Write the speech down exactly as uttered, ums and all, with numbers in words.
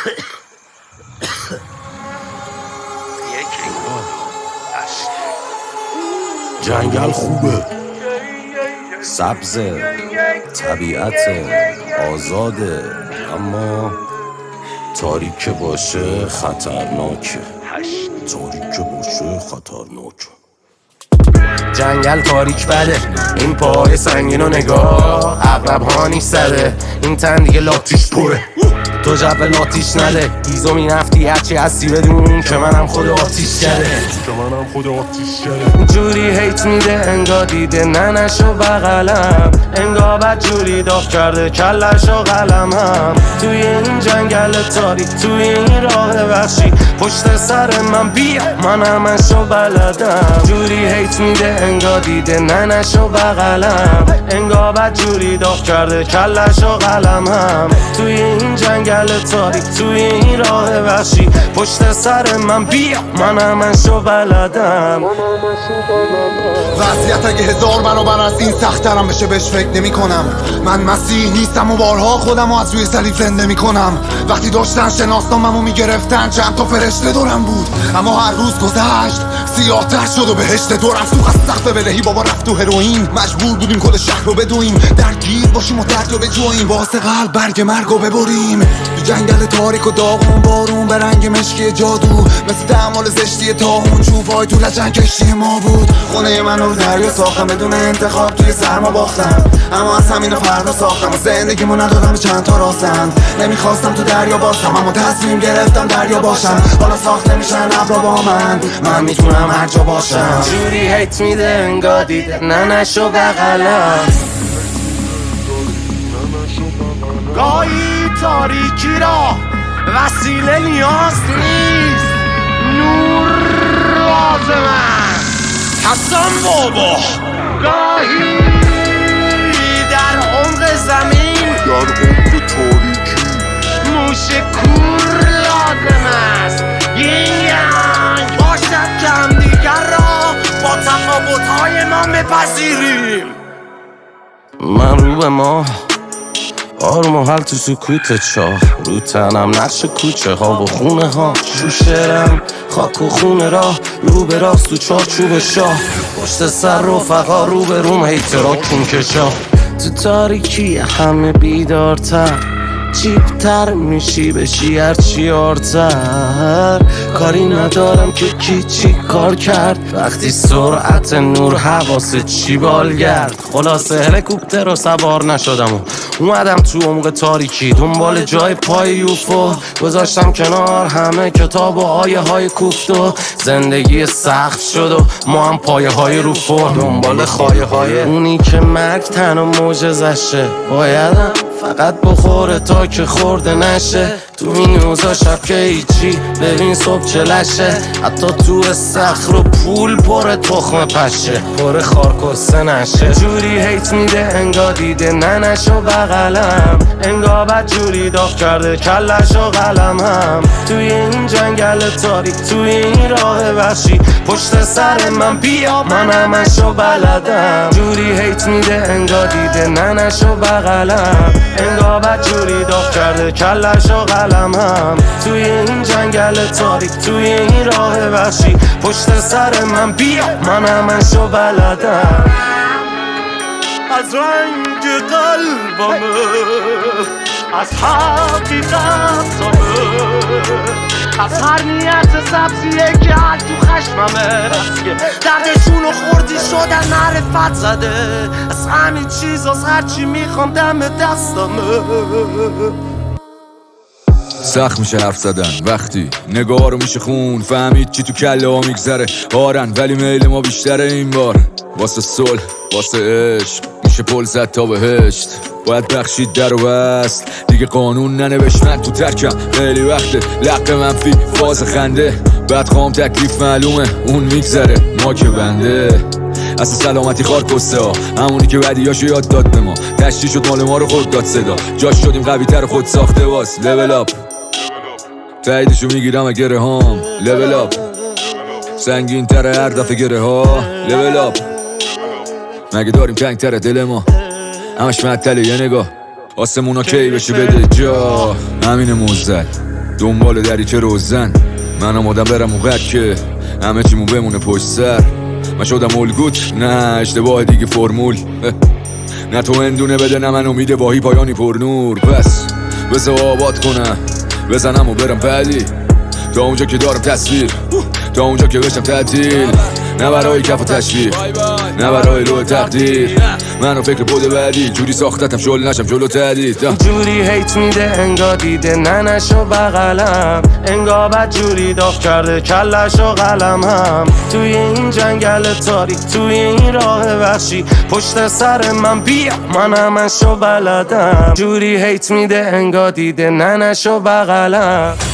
جنگل خوبه، سبز، طبیعت آزاده، اما تاریک باشه خطرناکه. تاریک باشه خطرناکه. جنگل تاریک بده، این پای سنگین و نگاه عقرب ها نیست زده، این تن دیگه لاتیش پره، تو جب لاتیش نده. ایزو می نفتی هرچی هستی بدون که منم خود آتیش کرده، که منم خود آتیش کرده. جوری هیت میده انگا دیده ننشو بغلم، انگا بد جوری داغ کرده کلشو قلمم. توی این جنگل تاریک، توی این راه وحشی، پشت سر من بیا من همشو بلدم. جوری هیت میده انگا دیده ننشو بغلم، انگا بد جوری داغ کرده کلشو قلمم. توی این جنگل تاریک، توی این راه وحشی، پشت سر من بیا من همشو بلدم. وضعیت اگه هزار برابر از این سخت‌ترم بشه بهش فکر نمی کنم. من مسیح نیستم و بارها خودم رو از روی صلیب زنده می کنم. وقتی داشتن شناسنامه‌مو میگرفتن چند تا فرشته دورم بود، اما هر روز گذشت سیاه تر شد و بهشت دورم سوخ از سقف بلهی. بابا رفت تو هروئین، مجبور بودیم کل شهر رو بدویم، درگیر باشیم و درد رو بجویم، واسه قلب برگ مرگ رو ببریم. تو جنگل تاریک و داغون بارون به رنگ مشکی جادو، مثل تعمال زشتی تاهون چوبای تو لجن کشتی ما بود. خونه من رو دریا ساختم بدون انتخاب، توی سرما باختم، اما از همین فردا ساختم و زندگیمو ندادم به چند تا راستند. نمیخواستم تو دریا باشم اما تصمیم گرفتم دریا باشم. حالا ساخته میشن ابرا با من، من میتونم هر جا باشم. جوری هیت میده انگا دیده ننشو بغلم، گاهی تاریکی را وسیله نیاز نیست، نور لازم است. حسن بابا گاهی در عمق زمین، در عمق تاریکی، موش کور لازم است. این ینگ باشد که همدیگر را با تفاوت‌های ما بپذیریم. من رو به ما آروم و حل تو سکوت چاه، رو تنم نقش کوچه ها و خونه ها، شوشرم خاک و خونه راه، رو به راست تو چارچوب شاه، پشت سر رفقا رو به روم هیترا کون کشا. تو تاریکی همه بیدارتر، چیپتر میشی بشی هرچی آرتر. کاری ندارم که کی چی کار کرد، وقتی سرعت نور حواست چی بال گرد. خلاصه هلیکوپتر رو سوار نشدم و اومدم تو عمق تاریکی، دنبال جای پای یوفو گذاشتم کنار همه کتاب و آیه های کوفت و زندگی سخت شد و ما هم پایه های رو فرم، دنبال خایه های اونی که مرگ تنها معجزشه. بایدم فقط بخوره تا که خورده نشه، تو این اوضاع شب که هیچی ببین صبح چلشه. حتی تو استخر و پول پر تخم پشه، پر خارکسته نشه. جوری هیت میده انگا دیده ننشو بغلم، انگا بد جوری داغ کرده کلشو قلمم. توی این جنگل تاریک، توی این راه وحشی، پشت سر من بیا من همشو بلدم. جوری هیت میده انگا دیده ننشو بغلم، انگا بد جوری داغ کرده کلشو قلمم. توی این جنگل تاریک، توی این راه وحشی، پشت سر من بیا من همشو بلدم. از رنگ قلبمه، از حقیقتمه، از هر نیت سبزیه که هر تو خشممه، که دردشونو خوردی شدن معرفت زده. از همین چیز از هرچی میخوام دم دستمه. سخت میشه حرف زدن وقتی نگاه رو میشه خون، فهمید چی تو کله ها میگذره. آرن ولی میل ما بیشتره این بار، واسه صلح واسه عشق میشه پل زد تا بهشت. باید بخشید در و بست دیگه قانون ننوشت، من تو ترکم خیلی وقته لق منفی فاز خنده. بعد خوام تکلیف معلومه اون میگذره ما که بنده. اصلا سلامتی خار کسته ها، همونی که بدیاشو یاد داد به ما، تشتی شد مال ما رو خود داد صدا، جاش شدیم قوی تر خود ساخته واس. لول اپ تاییدشو میگیرم گره هام، لول اپ سنگین تره هر دفعه گره ها. لول اپ مگه داریم تنگ تره دل ما، همش معطله یه نگاه، آسمونا کی بشه بده جا. همین موزد دنبال دری که روزن من آمادم برم اون که همه چیمون بمونه پشت سر. من شدم الگوت نه اشتباه دیگه فرمول نه تو اندونه بده نه من امید باهی پایانی پر نور. پس بذار آباد کنم بزنم و برم بعدی تا اونجا که دارم تصویر تا اونجا که بشم تعطیل نه برای کف و تشویق نه برای روح تقدیر منو فکر بوده بعدی جوری ساختتم شل نشم جلو تهدید جوری هیت میده انگا دیده ننشو بغلم انگا بد جوری داغ کرده کلشو قلم هم توی این جنگل تاریک توی این راه وحشی پشت سر من بیا من همشو بلدم جوری هیت میده انگا دیده ننشو بغلم